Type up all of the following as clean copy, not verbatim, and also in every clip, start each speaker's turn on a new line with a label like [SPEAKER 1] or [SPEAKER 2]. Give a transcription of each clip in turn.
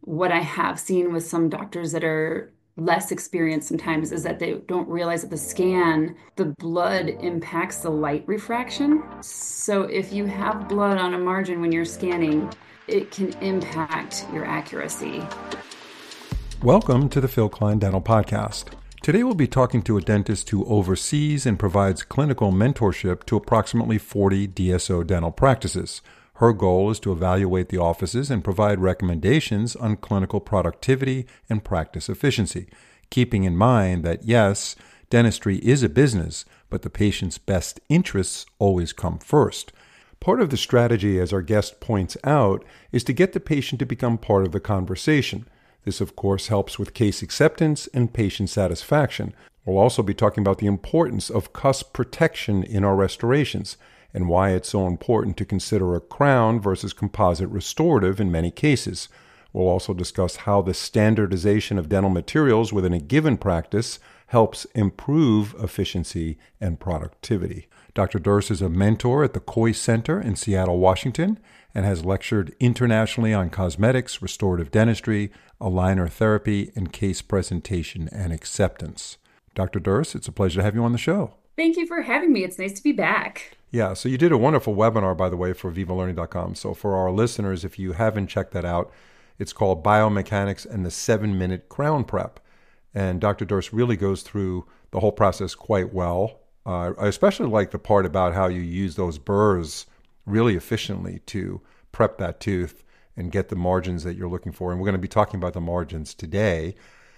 [SPEAKER 1] What I have seen with some doctors that are less experienced sometimes is that they don't realize that the blood impacts the light refraction. So if you have blood on a margin when you're scanning, it can impact your accuracy.
[SPEAKER 2] Welcome to the Phil Klein Dental Podcast. Today we'll be talking to a dentist who oversees and provides clinical mentorship to approximately 40 DSO dental practices. Her goal is to evaluate the offices and provide recommendations on clinical productivity and practice efficiency, keeping in mind that yes, dentistry is a business, but the patient's best interests always come first. Part of the strategy, as our guest points out, is to get the patient to become part of the conversation. This, of course, helps with case acceptance and patient satisfaction. We'll also be talking about the importance of cusp protection in our restorations and why it's so important to consider a crown versus composite restorative in many cases. We'll also discuss how the standardization of dental materials within a given practice helps improve efficiency and productivity. Dr. Durst is a mentor at the Coy Center in Seattle, Washington, and has lectured internationally on cosmetics, restorative dentistry, aligner therapy, and case presentation and acceptance. Dr. Durst, it's a pleasure to have you on the show.
[SPEAKER 1] Thank you for having me. It's nice to be back.
[SPEAKER 2] Yeah, so you did a wonderful webinar, by the way, for VivaLearning.com. So for our listeners, if you haven't checked that out, it's called Biomechanics and the 7-Minute Crown Prep. And Dr. Durst really goes through the whole process quite well. I especially like the part about how you use those burrs really efficiently to prep that tooth and get the margins that you're looking for. And we're going to be talking about the margins today.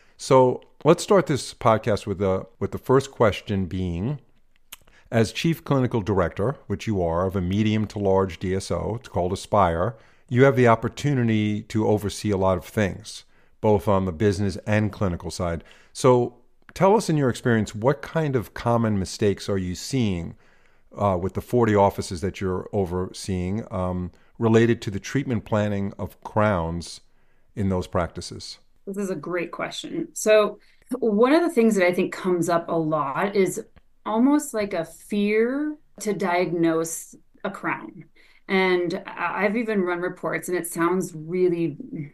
[SPEAKER 2] So let's start this podcast with the first question being, as Chief Clinical Director, which you are, of a medium to large DSO, it's called Aspire, you have the opportunity to oversee a lot of things, both on the business and clinical side. So tell us, in your experience, what kind of common mistakes are you seeing with the 40 offices that you're overseeing related to the treatment planning of crowns in those practices?
[SPEAKER 1] This is a great question. So, one of the things that I think comes up a lot is almost like a fear to diagnose a crown. And I've even run reports, and it sounds really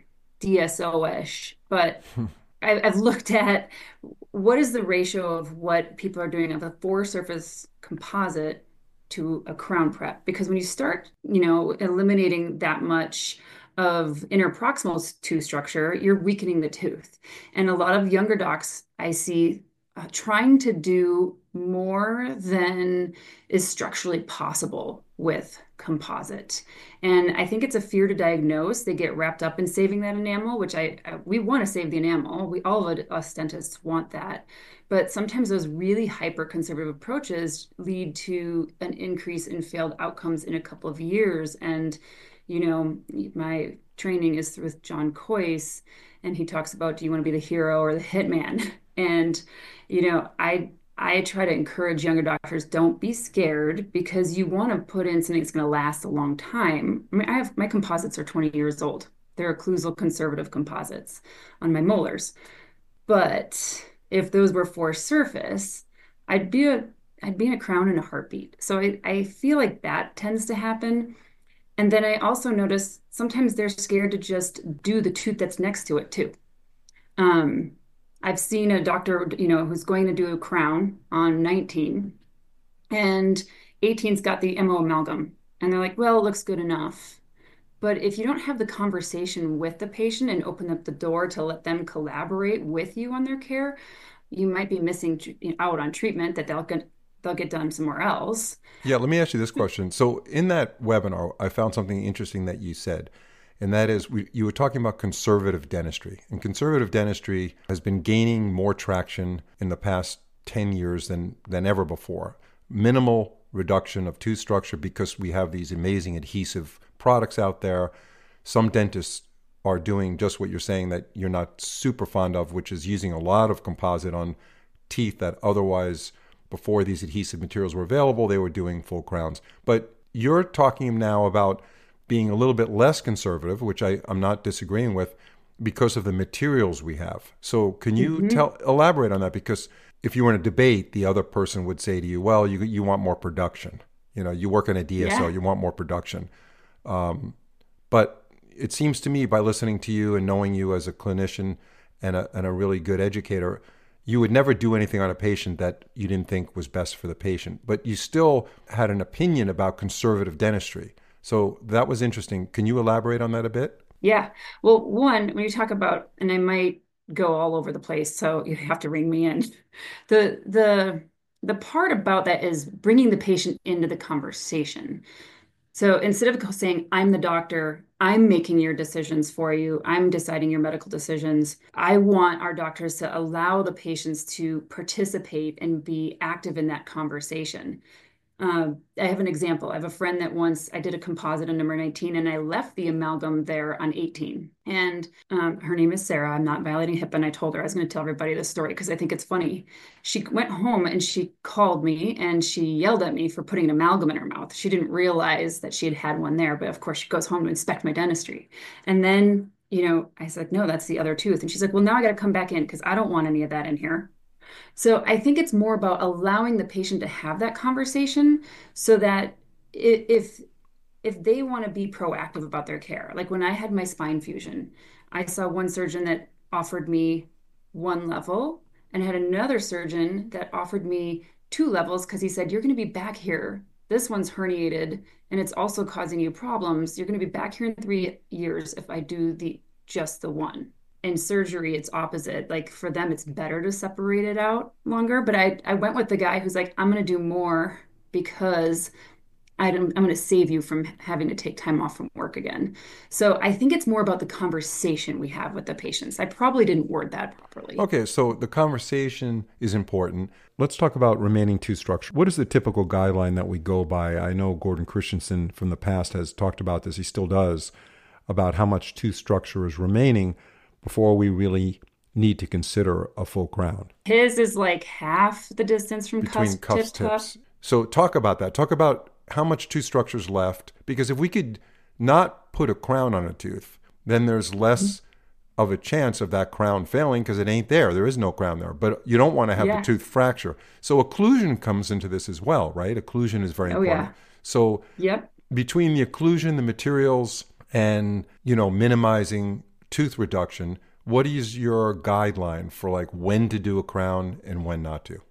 [SPEAKER 1] DSO-ish, but I've looked at what is the ratio of what people are doing of a four-surface composite to a crown prep. Because when you start, eliminating that much of interproximal tooth structure, you're weakening the tooth. And a lot of younger docs I see trying to do more than is structurally possible with composite. And I think it's a fear to diagnose. They get wrapped up in saving that enamel, which we want to save the enamel. All of us dentists want that. But sometimes those really hyper conservative approaches lead to an increase in failed outcomes in a couple of years. And my training is with John Kois, and he talks about, do you want to be the hero or the hitman? And, I try to encourage younger doctors, don't be scared, because you want to put in something that's going to last a long time. I mean, my composites are 20 years old. They're occlusal conservative composites on my molars. But if those were four surface, I'd be in a crown in a heartbeat. So I feel like that tends to happen. And then I also notice sometimes they're scared to just do the tooth that's next to it too. I've seen a doctor, who's going to do a crown on 19, and 18's got the MO amalgam. And they're like, well, it looks good enough. But if you don't have the conversation with the patient and open up the door to let them collaborate with you on their care, you might be missing out on treatment that they'll get done somewhere else.
[SPEAKER 2] Yeah, let me ask you this question. So in that webinar, I found something interesting that you said, and that is you were talking about conservative dentistry. And conservative dentistry has been gaining more traction in the past 10 years than ever before. Minimal reduction of tooth structure because we have these amazing adhesive products out there. Some dentists are doing just what you're saying that you're not super fond of, which is using a lot of composite on teeth that otherwise, before these adhesive materials were available, they were doing full crowns. But you're talking now about being a little bit less conservative, which I'm not disagreeing with, because of the materials we have. So can you elaborate on that? Because if you were in a debate, the other person would say to you, well, you want more production. You work in a DSO, you want more production. But it seems to me by listening to you and knowing you as a clinician and a really good educator, you would never do anything on a patient that you didn't think was best for the patient. But you still had an opinion about conservative dentistry. So that was interesting. Can you elaborate on that a bit?
[SPEAKER 1] Yeah. Well, one, when you talk about, and I might go all over the place, so you have to ring me in. The part about that is bringing the patient into the conversation. So instead of saying, I'm the doctor, I'm making your decisions for you, I'm deciding your medical decisions, I want our doctors to allow the patients to participate and be active in that conversation. I have an example. I have a friend that once I did a composite on number 19 and I left the amalgam there on 18. And her name is Sarah. I'm not violating HIPAA. And I told her I was going to tell everybody this story because I think it's funny. She went home and she called me and she yelled at me for putting an amalgam in her mouth. She didn't realize that she had had one there. But of course, she goes home to inspect my dentistry. And then, I said, no, that's the other tooth. And she's like, well, now I got to come back in because I don't want any of that in here. So I think it's more about allowing the patient to have that conversation so that if they want to be proactive about their care, like when I had my spine fusion, I saw one surgeon that offered me one level and had another surgeon that offered me two levels because he said, you're going to be back here. This one's herniated and it's also causing you problems. You're going to be back here in 3 years if I do just the one. In surgery, it's opposite. Like for them, it's better to separate it out longer. But I went with the guy who's like, I'm going to do more because I'm going to save you from having to take time off from work again. So I think it's more about the conversation we have with the patients. I probably didn't word that properly.
[SPEAKER 2] Okay, so the conversation is important. Let's talk about remaining tooth structure. What is the typical guideline that we go by? I know Gordon Christensen from the past has talked about this. He still does, about how much tooth structure is remaining before we really need to consider a full crown.
[SPEAKER 1] His is like half the distance from
[SPEAKER 2] between cuffs
[SPEAKER 1] tip
[SPEAKER 2] tips. So talk about that. Talk about how much tooth structure is left. Because if we could not put a crown on a tooth, then there's less of a chance of that crown failing because it ain't there. There is no crown there. But you don't want to have the tooth fracture. So occlusion comes into this as well, right? Occlusion is very important. So between the occlusion, the materials, and minimizing tooth reduction, what is your guideline for like when to do a crown and when not to?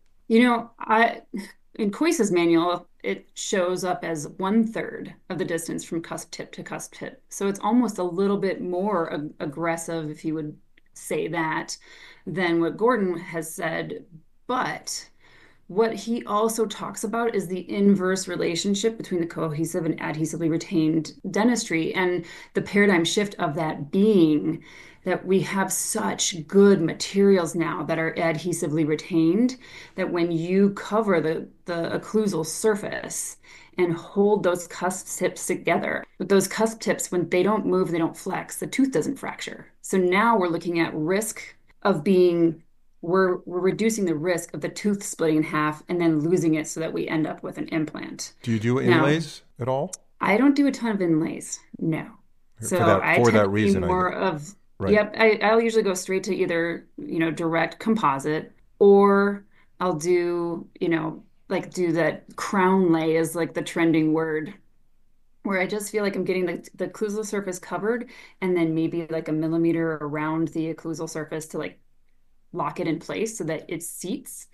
[SPEAKER 1] In Kois's manual, it shows up as 1/3 of the distance from cusp tip to cusp tip. So it's almost a little bit more aggressive, if you would say that, than what Gordon has said. But what he also talks about is the inverse relationship between the cohesive and adhesively retained dentistry, and the paradigm shift of that being that we have such good materials now that are adhesively retained that when you cover the occlusal surface and hold those cusp tips together, with those cusp tips, when they don't move, they don't flex, the tooth doesn't fracture. So now we're looking at risk of we're reducing the risk of the tooth splitting in half and then losing it so that we end up with an implant.
[SPEAKER 2] Do you do inlays at all?
[SPEAKER 1] I don't do a ton of inlays, no. So
[SPEAKER 2] for that reason,
[SPEAKER 1] more of Yep, I'll usually go straight to either direct composite, or I'll do do that crown lay is like the trending word, where I just feel like I'm getting the occlusal surface covered and then maybe like a millimeter around the occlusal surface to like lock it in place so that it seats.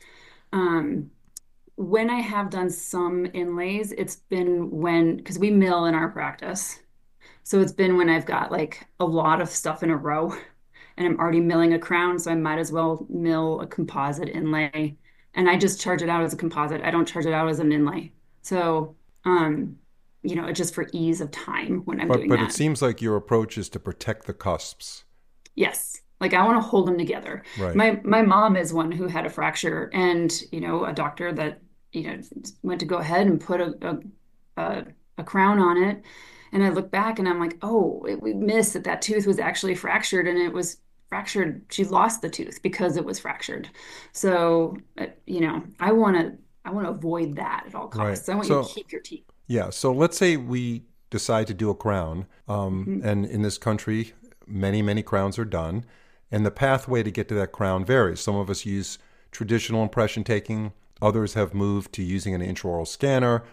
[SPEAKER 1] When I have done some inlays, it's been because we mill in our practice. So it's been when I've got like a lot of stuff in a row and I'm already milling a crown, so I might as well mill a composite inlay. And I just charge it out as a composite. I don't charge it out as an inlay. So, it's just for ease of time when I'm doing that.
[SPEAKER 2] But it seems like your approach is to protect the cusps.
[SPEAKER 1] Yes. Like I want to hold them together.
[SPEAKER 2] Right.
[SPEAKER 1] My mom is one who had a fracture, and a doctor that went to go ahead and put a crown on it. And I look back and I'm like, oh, we missed that tooth was actually fractured, and it was fractured. She lost the tooth because it was fractured. So, I want to avoid that at all costs. Right. I want you to keep your teeth.
[SPEAKER 2] Yeah. So let's say we decide to do a crown, and in this country, many, many crowns are done, and the pathway to get to that crown varies. Some of us use traditional impression taking. Others have moved to using an intraoral scanner.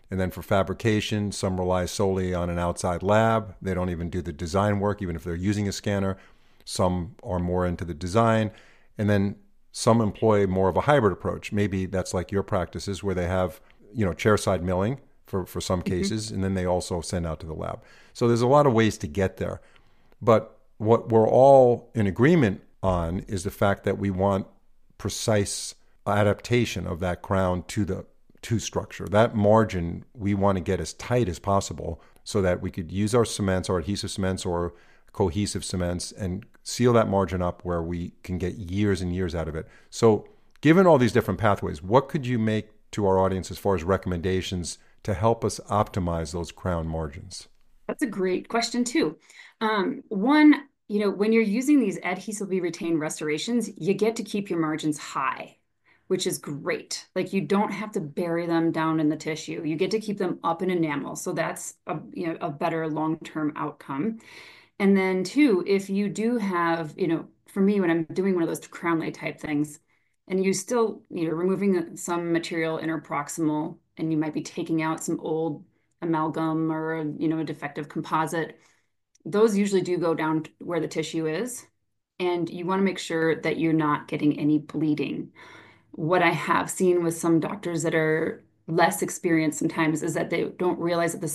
[SPEAKER 2] And then for fabrication, some rely solely on an outside lab. They don't even do the design work, even if they're using a scanner. Some are more into the design. And then some employ more of a hybrid approach. Maybe that's like your practices where they have, chairside milling for some cases, and then they also send out to the lab. So there's a lot of ways to get there. But what we're all in agreement on is the fact that we want precise adaptation of that crown to the tooth structure. That margin we want to get as tight as possible so that we could use our cements, our adhesive cements or cohesive cements, and seal that margin up where we can get years and years out of it. So given all these different pathways, what could you make to our audience as far as recommendations to help us optimize those crown margins?
[SPEAKER 1] That's a great question too. One, when you're using these adhesively retained restorations, you get to keep your margins high, which is great. Like you don't have to bury them down in the tissue. You get to keep them up in enamel. So that's a better long-term outcome. And then two, if you do have, for me, when I'm doing one of those crown lay type things, and you still, removing some material interproximal, and you might be taking out some old amalgam or, a defective composite, those usually do go down where the tissue is. And you want to make sure that you're not getting any bleeding. What I have seen with some doctors that are less experienced sometimes is that they don't realize that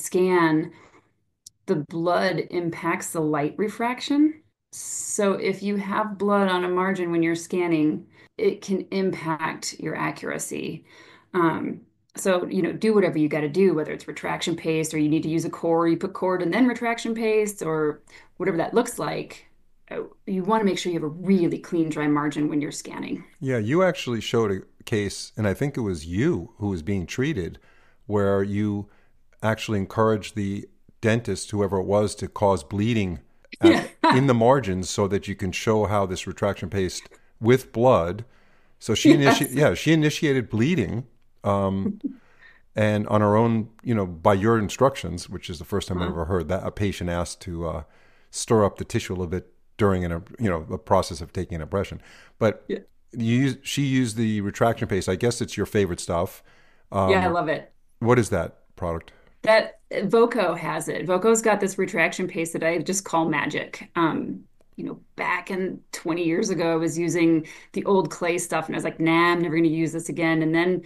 [SPEAKER 1] the blood impacts the light refraction. So if you have blood on a margin when you're scanning, it can impact your accuracy. So, do whatever you got to do, whether it's retraction paste or you need to use a core, you put cord and then retraction paste or whatever that looks like. You want to make sure you have a really clean, dry margin when you're scanning.
[SPEAKER 2] Yeah, you actually showed a case, and I think it was you who was being treated, where you actually encouraged the dentist, whoever it was, to cause bleeding in the margins so that you can show how this retraction paste with blood. So she initiated bleeding, and on her own, by your instructions, which is the first time I ever heard that a patient asked to stir up the tissue a little bit during a process of taking an impression. But she used the retraction paste. I guess it's your favorite stuff.
[SPEAKER 1] I love it.
[SPEAKER 2] What is that product?
[SPEAKER 1] That Voco has it. Voco's got this retraction paste that I just call magic. Back in 20 years ago, I was using the old clay stuff and I was like, nah, I'm never going to use this again. And then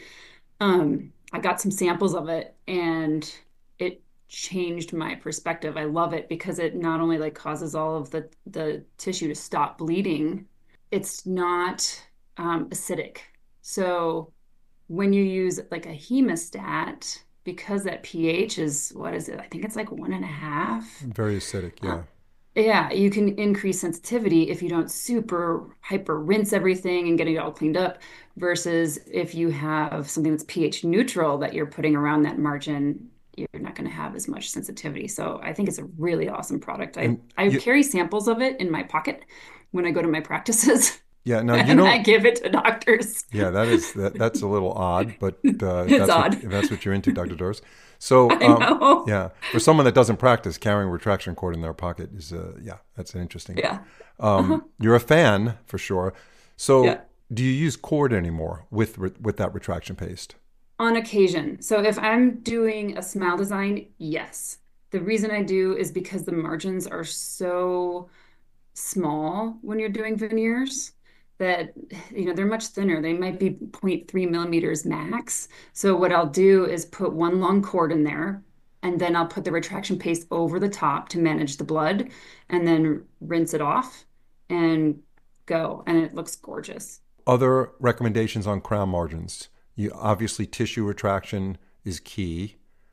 [SPEAKER 1] I got some samples of it and it changed my perspective. I love it because it not only like causes all of the tissue to stop bleeding, it's not acidic. So when you use like a hemostat, because that pH is, what is it? I think it's like 1.5.
[SPEAKER 2] Very acidic, yeah.
[SPEAKER 1] Yeah, you can increase sensitivity if you don't super hyper rinse everything and get it all cleaned up versus if you have something that's pH neutral that you're putting around that margin, you're not going to have as much sensitivity. So I think it's a really awesome product. I carry samples of it in my pocket when I go to my practices.
[SPEAKER 2] Yeah, now
[SPEAKER 1] and I give it to doctors.
[SPEAKER 2] Yeah, that's a little odd, but
[SPEAKER 1] it's odd.
[SPEAKER 2] If that's what you're into, Dr. Doris. So,
[SPEAKER 1] I know.
[SPEAKER 2] yeah, for someone that doesn't practice, carrying retraction cord in their pocket is, that's an interesting.
[SPEAKER 1] Yeah.
[SPEAKER 2] You're a fan for sure. So, do you use cord anymore with that retraction paste?
[SPEAKER 1] On occasion. So, if I'm doing a smile design, yes. The reason I do is because the margins are so small when you're doing veneers that they're much thinner. They might be 0.3 millimeters max. So what I'll do is put one long cord in there and then I'll put the retraction paste over the top to manage the blood and then rinse it off and go, and it looks gorgeous.
[SPEAKER 2] Other recommendations on crown margins? Obviously tissue retraction is key.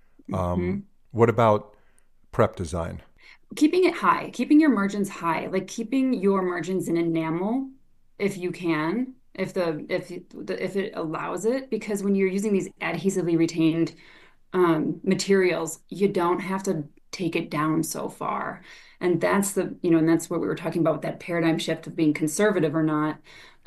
[SPEAKER 2] What about prep design?
[SPEAKER 1] Keeping it high, keeping your margins high, like keeping your margins in enamel if you can, if it allows it, because when you're using these adhesively retained materials, you don't have to take it down so far. And that's and that's what we were talking about with that paradigm shift of being conservative or not.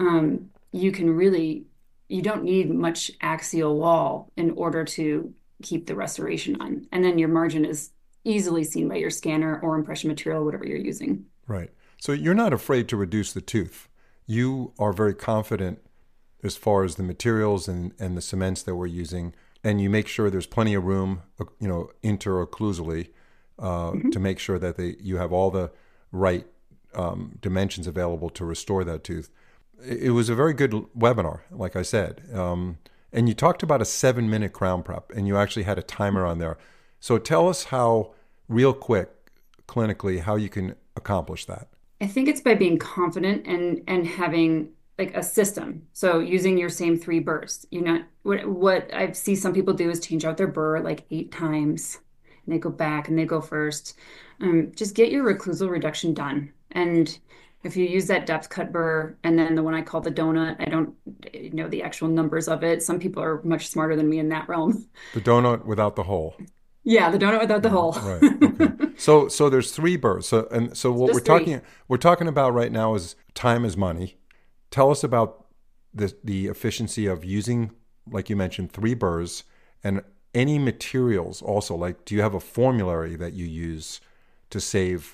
[SPEAKER 1] You don't need much axial wall in order to keep the restoration on. And then your margin is easily seen by your scanner or impression material, whatever you're using.
[SPEAKER 2] Right. So you're not afraid to reduce the tooth. You are very confident as far as the materials and the cements that we're using and you make sure there's plenty of room, interocclusally,
[SPEAKER 1] Mhm.
[SPEAKER 2] to make sure that you have all the right dimensions available to restore that tooth. It was a very good webinar, like I said. And you talked about a 7-minute crown prep, and you actually had a timer on there. So tell us how, real quick, clinically, how you can accomplish that.
[SPEAKER 1] I think it's by being confident and having like a system. So using your same three burrs. What I see some people do is change out their burr like 8 times, and they go back and they go first. Just get your reclusal reduction done. And if you use that depth cut burr and then the one I call the donut, I don't know the actual numbers of it. Some people are much smarter than me in that realm.
[SPEAKER 2] The donut without the hole.
[SPEAKER 1] Yeah, the donut without the hole.
[SPEAKER 2] Right. Okay. So there's three burrs. So what
[SPEAKER 1] Just three.
[SPEAKER 2] we're talking about right now is time is money. Tell us about the efficiency of using, like you mentioned, three burrs, and any materials also. Like, do you have a formulary that you use to save,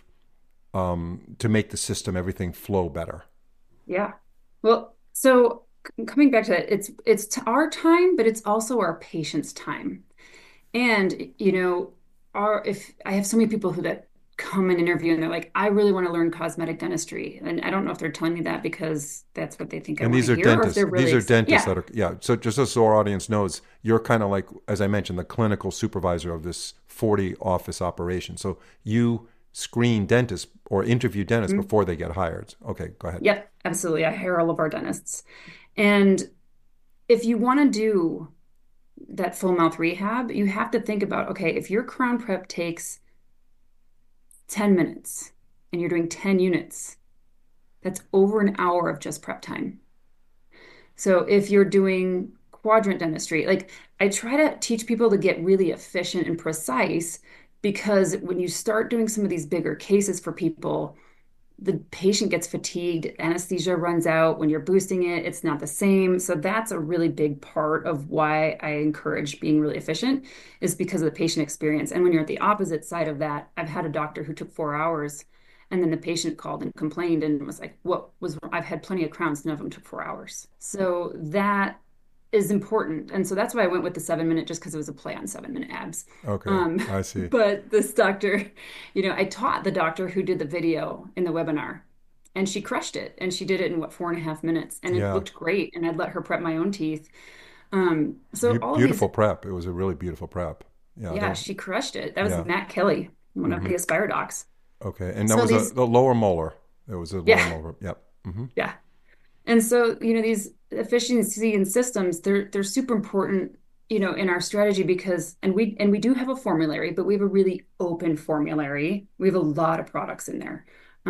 [SPEAKER 2] to make the system, everything flow better?
[SPEAKER 1] Yeah. Well, so coming back to that, it's our time, but it's also our patient's time. And our if I have so many people who that come and interview and they're like, I really want to learn cosmetic dentistry. And I don't know if they're telling me that because that's what they think I
[SPEAKER 2] And
[SPEAKER 1] want to
[SPEAKER 2] these are
[SPEAKER 1] hear, or if
[SPEAKER 2] dentists.
[SPEAKER 1] they're
[SPEAKER 2] These
[SPEAKER 1] really
[SPEAKER 2] are dentists
[SPEAKER 1] yeah.
[SPEAKER 2] that are, yeah. So just so our audience knows, you're kind of like, as I mentioned, the clinical supervisor of this 40 office operation. So you screen dentists or interview dentists
[SPEAKER 1] Mhm.
[SPEAKER 2] before they get hired. Okay, go ahead.
[SPEAKER 1] Yep, absolutely. I hire all of our dentists. And if you want to do that full mouth rehab, you have to think about, okay, if your crown prep takes 10 minutes and you're doing 10 units, that's over an hour of just prep time. So if you're doing quadrant dentistry, like I try to teach people to get really efficient and precise because when you start doing some of these bigger cases for people, the patient gets fatigued, anesthesia runs out. When you're boosting it, it's not the same. So that's a really big part of why I encourage being really efficient is because of the patient experience. And when you're at the opposite side of that, I've had a doctor who took 4 hours and then the patient called and complained and was like, what was wrong? I've had plenty of crowns, none of them took 4 hours. So that is important. And so that's why I went with the 7 minute just because it was a play on 7 minute abs.
[SPEAKER 2] Okay,
[SPEAKER 1] Um,
[SPEAKER 2] I see.
[SPEAKER 1] but this doctor, I taught the doctor who did the video in the webinar and she crushed it. And she did it in what, 4.5 minutes. And it
[SPEAKER 2] Yeah,
[SPEAKER 1] looked great. And I'd let her prep my own teeth. So all of these,
[SPEAKER 2] beautiful prep. It was a really beautiful prep. Yeah,
[SPEAKER 1] yeah, she crushed it. That was
[SPEAKER 2] yeah.
[SPEAKER 1] Matt Kelly, one of
[SPEAKER 2] Hmm.
[SPEAKER 1] the Aspire docs.
[SPEAKER 2] Okay, and that
[SPEAKER 1] So
[SPEAKER 2] was
[SPEAKER 1] these,
[SPEAKER 2] the lower molar. There was a lower
[SPEAKER 1] yeah,
[SPEAKER 2] molar. Yep. Hmm.
[SPEAKER 1] yeah. And so, these efficiency and systems, they're super important, in our strategy because and we do have a formulary, but we have a really open formulary. We have a lot of products in there.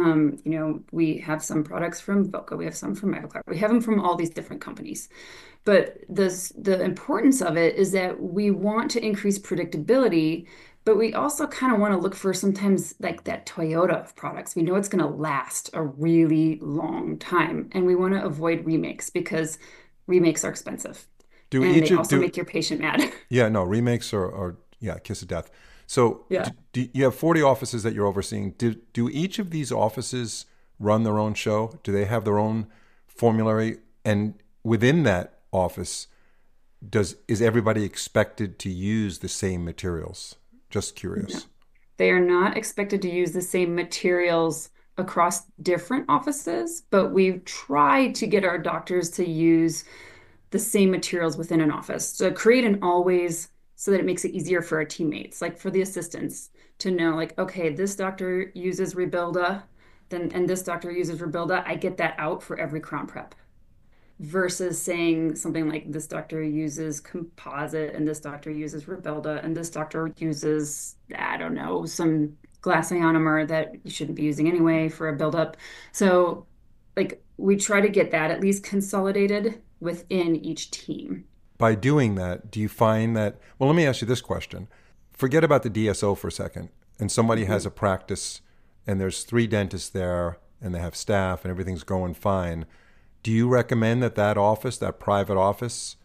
[SPEAKER 1] We have some products from Voca, we have some from Ivoclar, we have them from all these different companies. But the importance of it is that we want to increase predictability, but we also kind of want to look for sometimes like that Toyota of products. We know it's going to last a really long time, and we want to avoid remakes because remakes are expensive
[SPEAKER 2] Do
[SPEAKER 1] and they
[SPEAKER 2] each of
[SPEAKER 1] also
[SPEAKER 2] do
[SPEAKER 1] make your patient mad.
[SPEAKER 2] Yeah, no, remakes are yeah, kiss of death. So
[SPEAKER 1] Yeah.
[SPEAKER 2] you have 40 offices that you're overseeing. Do each of these offices run their own show? Do they have their own formulary? And within that office, is everybody expected to use the same materials? Just
[SPEAKER 1] No.
[SPEAKER 2] curious.
[SPEAKER 1] They are not expected to use the same materials across different offices, but we've tried to get our doctors to use the same materials within an office. So create an always so that it makes it easier for our teammates, like for the assistants to know, like, okay, this doctor uses Rebuilda, then and this doctor uses Rebuilda. I get that out for every crown prep versus saying something like this doctor uses composite and this doctor uses Rebelda and this doctor uses, I don't know, some glass ionomer that you shouldn't be using anyway for a buildup. So, like, we try to get that at least consolidated within each team.
[SPEAKER 2] By doing that, do you find that, well, let me ask you this question. Forget about the DSO for a second, and somebody has
[SPEAKER 1] Mhm.
[SPEAKER 2] a practice and there's three dentists there and they have staff and everything's going fine. Do you recommend that office, that private office,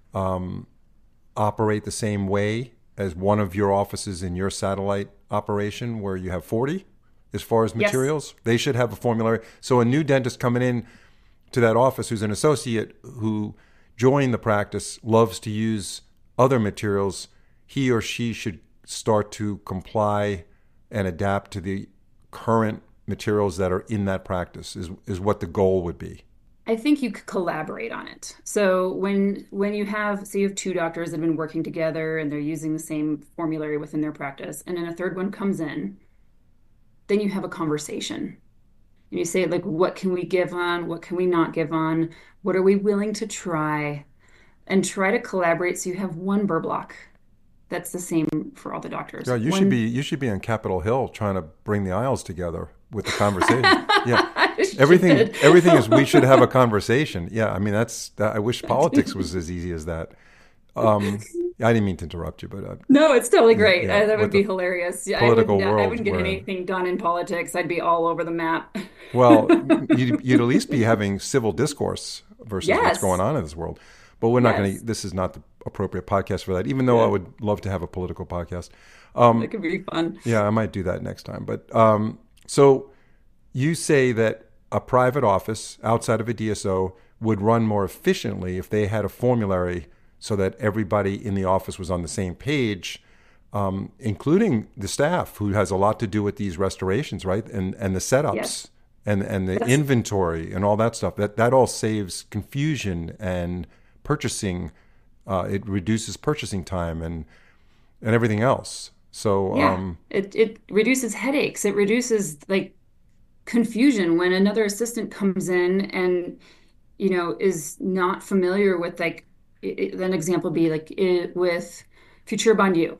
[SPEAKER 2] operate the same way as one of your offices in your satellite operation where you have 40 as far as
[SPEAKER 1] Yes.
[SPEAKER 2] materials? They should have a formulary. So a new dentist coming in to that office who's an associate who joined the practice loves to use other materials, he or she should start to comply and adapt to the current materials that are in that practice is what the goal would be.
[SPEAKER 1] I think you could collaborate on it. So when you have, say you have two doctors that have been working together and they're using the same formulary within their practice, and then a third one comes in, then you have a conversation. And you say, like, what can we give on? What can we not give on? What are we willing to try? And try to collaborate so you have one burr block that's the same for all the doctors.
[SPEAKER 2] Yeah,
[SPEAKER 1] One
[SPEAKER 2] you should be on Capitol Hill trying to bring the aisles together with the conversation. Yeah,
[SPEAKER 1] I should.
[SPEAKER 2] everything is we should have a conversation. Yeah, I mean I wish politics was as easy as that. I didn't mean to interrupt you, but
[SPEAKER 1] No, it's totally great.
[SPEAKER 2] yeah,
[SPEAKER 1] That would
[SPEAKER 2] with
[SPEAKER 1] be
[SPEAKER 2] the
[SPEAKER 1] hilarious. Yeah,
[SPEAKER 2] political
[SPEAKER 1] I
[SPEAKER 2] world
[SPEAKER 1] wouldn't get
[SPEAKER 2] we're in.
[SPEAKER 1] anything done in politics. I'd be all over the map.
[SPEAKER 2] Well, you'd at least be having civil discourse versus what's going
[SPEAKER 1] Yes,
[SPEAKER 2] on in this world. But we're not going
[SPEAKER 1] yes,
[SPEAKER 2] to. This is not the appropriate podcast for that. Even though I
[SPEAKER 1] yeah,
[SPEAKER 2] would love to have a political podcast.
[SPEAKER 1] that could be fun.
[SPEAKER 2] Yeah, I might do that next time. But so you say that a private office outside of a DSO would run more efficiently if they had a formulary so that everybody in the office was on the same page, including the staff who has a lot to do with these restorations, right? And the setups
[SPEAKER 1] Yes,
[SPEAKER 2] and the
[SPEAKER 1] that's
[SPEAKER 2] inventory and all that stuff. That all saves confusion and purchasing. It reduces purchasing time and everything else. So
[SPEAKER 1] yeah. It reduces headaches. It reduces like confusion when another assistant comes in and is not familiar with like an example be like with Future Bond U.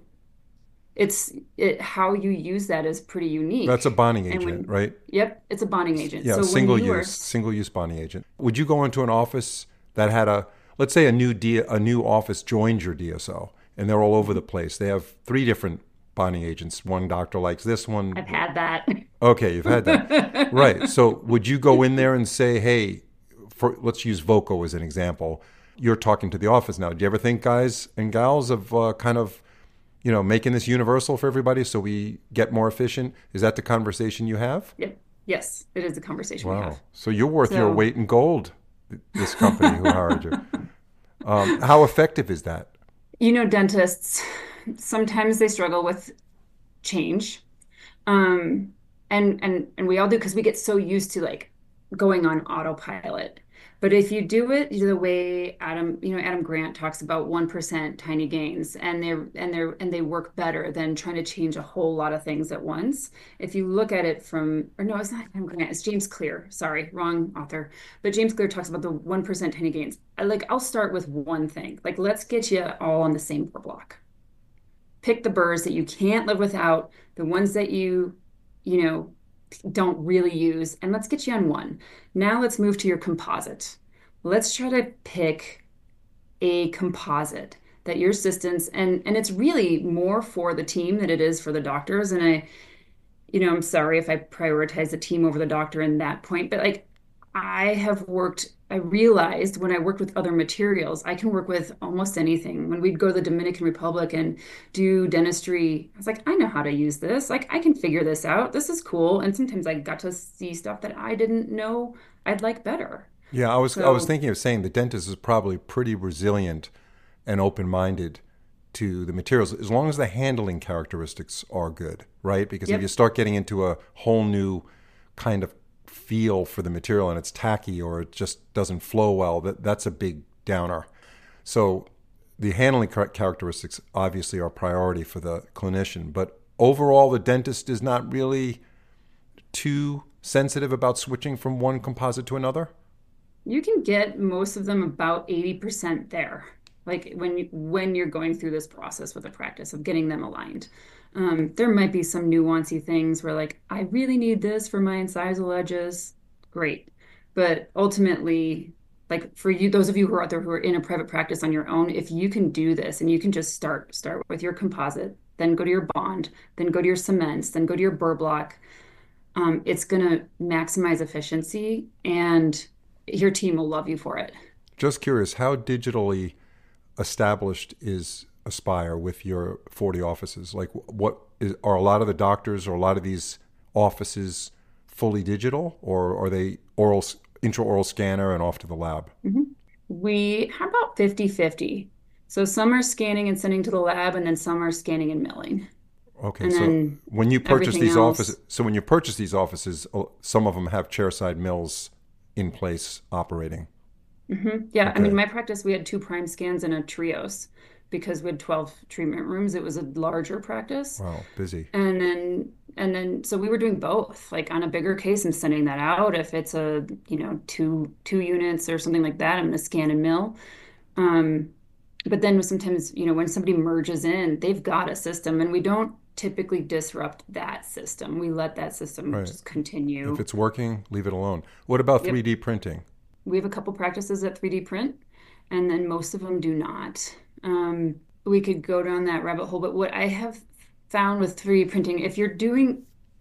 [SPEAKER 1] How you use that is pretty
[SPEAKER 2] that's a
[SPEAKER 1] unique.
[SPEAKER 2] bonding
[SPEAKER 1] And
[SPEAKER 2] agent,
[SPEAKER 1] when
[SPEAKER 2] right?
[SPEAKER 1] Yep, it's a bonding agent.
[SPEAKER 2] Yeah,
[SPEAKER 1] So when you are
[SPEAKER 2] single use bonding agent. Would you go into an office that had let's say a new office joined your DSO and they're all over the place. They have three different bonding agents. One doctor likes this one.
[SPEAKER 1] I've had that.
[SPEAKER 2] Okay, you've had that. Right. So would you go in there and say, hey, let's use Voco as an example. You're talking to the office now. Do you ever think, guys and gals, of kind of, making this universal for everybody so we get more efficient? Is that the conversation you have?
[SPEAKER 1] Yep. Yes, it is the conversation we
[SPEAKER 2] Wow.
[SPEAKER 1] have.
[SPEAKER 2] So you're worth your
[SPEAKER 1] So
[SPEAKER 2] weight in gold, this company who hired you. How effective is that?
[SPEAKER 1] dentists sometimes they struggle with change. Um, and we all do because we get so used to like going on autopilot. But if you do it the way Adam Grant talks about 1% tiny gains, and they work better than trying to change a whole lot of things at once. If you look at it or no, it's not Adam Grant, it's James Clear. Sorry, wrong author. But James Clear talks about the 1% tiny gains. I'll start with one thing. Like, let's get you all on the same block. Pick the burrs that you can't live without, the ones that you know, don't really use, and let's get you on one. Now let's move to your composite. Let's try to pick a composite that your assistants and it's really more for the team than it is for the doctors. And I'm sorry if I prioritize the team over the doctor in that point, but like I realized when I worked with other materials, I can work with almost anything. When we'd go to the Dominican Republic and do dentistry, I was like, I know how to use this. Like, I can figure this out. This is cool. And sometimes I got to see stuff that I didn't know I'd like better.
[SPEAKER 2] Yeah, I was
[SPEAKER 1] So,
[SPEAKER 2] thinking of saying the dentist is probably pretty resilient and open minded to the materials as long as the handling characteristics are good, right? Because if you
[SPEAKER 1] yep.
[SPEAKER 2] start getting into a whole new kind of feel for the material and it's tacky or it just doesn't flow well, that's a big downer. So the handling characteristics obviously are a priority for the clinician, but overall the dentist is not really too sensitive about switching from one composite to another.
[SPEAKER 1] You can get most of them about 80% there. Like when you're going through this process with a practice of getting them aligned. There might be some nuancy things where like, I really need this for my incisal edges. Great. But ultimately, like for you, those of you who are out there who are in a private practice on your own, if you can do this and you can just start with your composite, then go to your bond, then go to your cements, then go to your burr block, it's going to maximize efficiency and your team will love you for it.
[SPEAKER 2] Just curious, how digitally established is Aspire with your 40 offices? Like, are a lot of the doctors or a lot of these offices fully digital, or are they intraoral scanner and off to the lab?
[SPEAKER 1] Mhm. We, how about 50-50? So some are scanning and sending to the lab, and then some are scanning and milling.
[SPEAKER 2] Okay,
[SPEAKER 1] And
[SPEAKER 2] so
[SPEAKER 1] then
[SPEAKER 2] when you purchase
[SPEAKER 1] everything
[SPEAKER 2] these offices,
[SPEAKER 1] else.
[SPEAKER 2] so when you purchase these offices, some of them have chairside mills in place operating.
[SPEAKER 1] Yeah, I mean,
[SPEAKER 2] Okay.
[SPEAKER 1] my practice, we had two prime scans and a trios because we had 12 treatment rooms. It was a larger practice.
[SPEAKER 2] Wow, busy.
[SPEAKER 1] So we were doing both, like on a bigger case, I'm sending that out. If it's a, two units or something like that, I'm gonna scan and mill. Um, but then sometimes, when somebody merges in, they've got a system and we don't typically disrupt that system. We let that system
[SPEAKER 2] Right.
[SPEAKER 1] just
[SPEAKER 2] If
[SPEAKER 1] continue.
[SPEAKER 2] it's working, leave it alone. What about
[SPEAKER 1] Yep.
[SPEAKER 2] 3D printing?
[SPEAKER 1] We have a couple practices that 3D print, and then most of them do not. We could go down that rabbit hole, but what I have found with 3D printing, if you're doing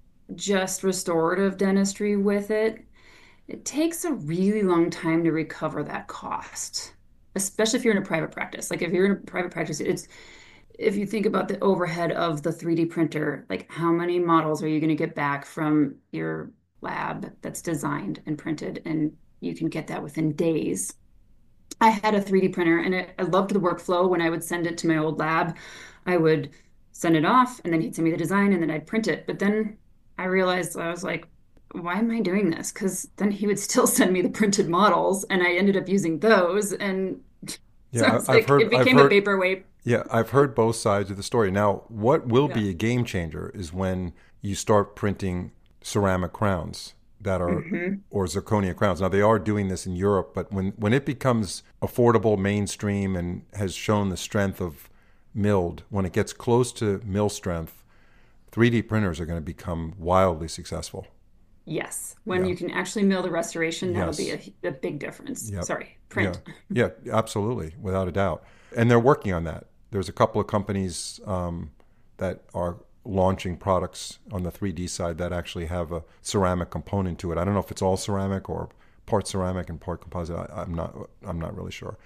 [SPEAKER 1] just restorative dentistry with it, it takes a really long time to recover that cost, especially if you're in a private practice. Like if you're in a private practice, it's if you think about the overhead of the 3D printer, like how many models are you going to get back from your lab that's designed and printed, and you can get that within days. I had a 3D printer and I loved the workflow. When I would send it to my old lab, I would send it off and then he'd send me the design and then I'd print it. But then I realized I was like, why am I doing this? Because then he would still send me the printed models and I ended up using those. And so
[SPEAKER 2] Yeah,
[SPEAKER 1] it's like it
[SPEAKER 2] I've
[SPEAKER 1] became a
[SPEAKER 2] heard,
[SPEAKER 1] paperweight.
[SPEAKER 2] yeah, I've heard both sides of the story. Now, what will
[SPEAKER 1] Yeah.
[SPEAKER 2] be a game changer is when you start printing ceramic crowns that are,
[SPEAKER 1] Hmm.
[SPEAKER 2] or zirconia crowns. Now, they are doing this in Europe, but when it becomes affordable, mainstream, and has shown the strength of milled, when it gets close to mill strength, 3D printers are going to become wildly successful.
[SPEAKER 1] Yes. When
[SPEAKER 2] Yeah.
[SPEAKER 1] you can actually mill the restoration, that'll be
[SPEAKER 2] Yes.
[SPEAKER 1] a big difference.
[SPEAKER 2] Yep.
[SPEAKER 1] Sorry,
[SPEAKER 2] Yeah.
[SPEAKER 1] print.
[SPEAKER 2] Yeah. Absolutely, without a doubt. And they're working on that. There's a couple of companies that are launching products on the 3D side that actually have a ceramic component to it. I don't know if it's all ceramic or part ceramic and part composite. I'm not. I'm not really sure.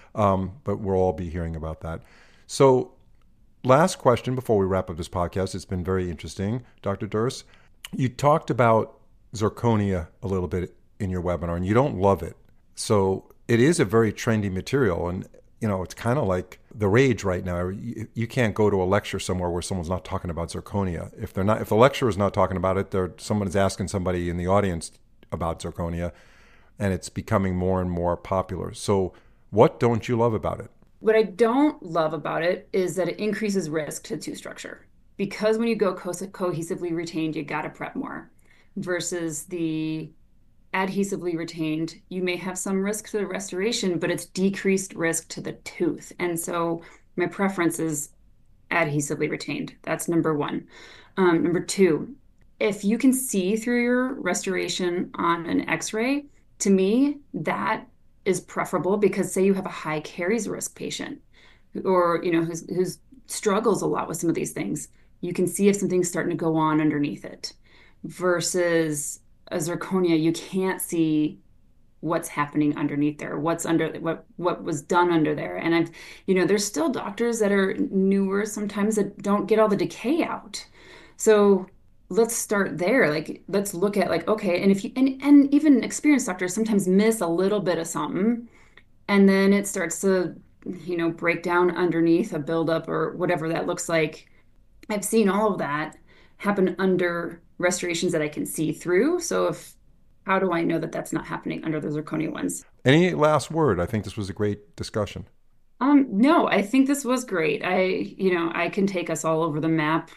[SPEAKER 2] But we'll all be hearing about that. So, last question before we wrap up this podcast. It's been very interesting, Dr. Durst. You talked about zirconia a little bit in your webinar, and you don't love it. So it is a very trendy material, and it's kind of like the rage right now. You can't go to a lecture somewhere where someone's not talking about zirconia. If the lecturer is not talking about it, someone's asking somebody in the audience about zirconia, and it's becoming more and more popular. So what don't you love about it?
[SPEAKER 1] What I don't love about it is that it increases risk to tooth structure. Because when you go cohesively retained, you got to prep more versus the adhesively retained, you may have some risk to the restoration, but it's decreased risk to the tooth. And so my preference is adhesively retained. That's number one. Number two, if you can see through your restoration on an x-ray, to me, that is preferable because say you have a high caries risk patient or, who's struggles a lot with some of these things, you can see if something's starting to go on underneath it versus a zirconia, you can't see what's happening underneath there, what was done under there. And there's still doctors that are newer sometimes that don't get all the decay out. So let's start there. Like let's look at like, okay, and if you and even experienced doctors sometimes miss a little bit of something and then it starts to, break down underneath a buildup or whatever that looks like. I've seen all of that happen under restorations that I can see through. So how do I know that that's not happening under the zirconia ones?
[SPEAKER 2] Any last word? I think this was a great discussion.
[SPEAKER 1] No, I think this was great. I can take us all over the map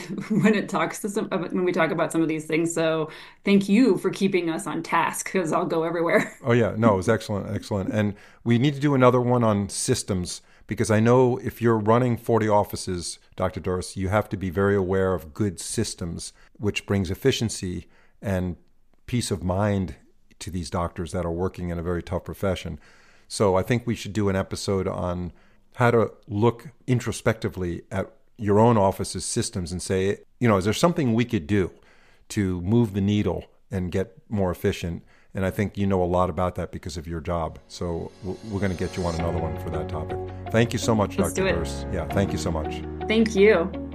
[SPEAKER 1] when we talk about some of these things. So thank you for keeping us on task because I'll go everywhere.
[SPEAKER 2] Oh yeah, no, it was excellent, excellent. And we need to do another one on systems because I know if you're running 40 offices, Dr. Durst, you have to be very aware of good systems, which brings efficiency and peace of mind to these doctors that are working in a very tough profession. So I think we should do an episode on how to look introspectively at your own office's systems and say, is there something we could do to move the needle and get more efficient? And I think you know a lot about that because of your job. So we're going to get you on another one for that topic. Thank you so much,
[SPEAKER 1] Let's
[SPEAKER 2] Dr.
[SPEAKER 1] do it.
[SPEAKER 2] Durst. Yeah, thank you so much.
[SPEAKER 1] Thank you.